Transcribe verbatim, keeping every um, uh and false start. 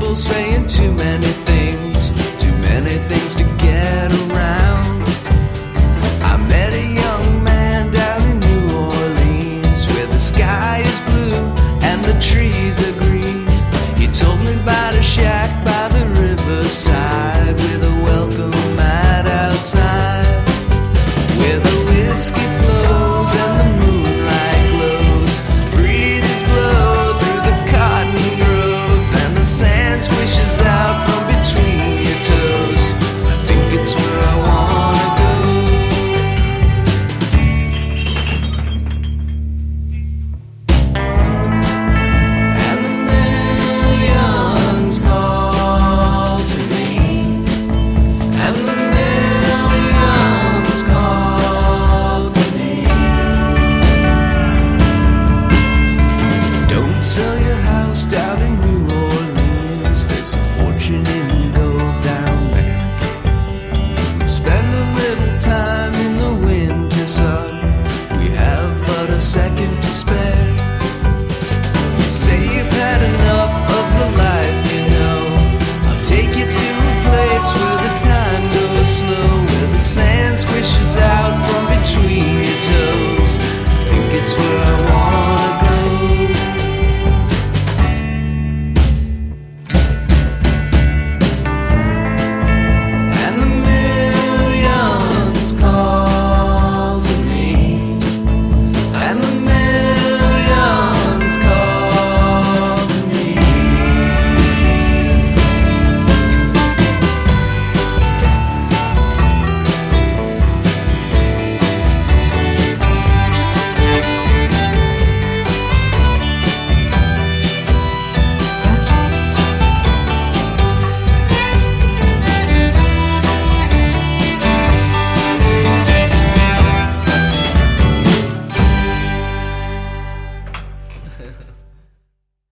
people saying too many things, too many things to get around. I met a young man down in New Orleans, where the sky is blue and the trees are green. He told me about a shack by the riverside, with a welcome mat outside, where the whiskey flows and the moonlight glows, breezes blow through the cotton groves, and the sand squishes out from between your toes. I think it's where I wanna go. And the millions call to me, and the millions call to me. Don't sell your house down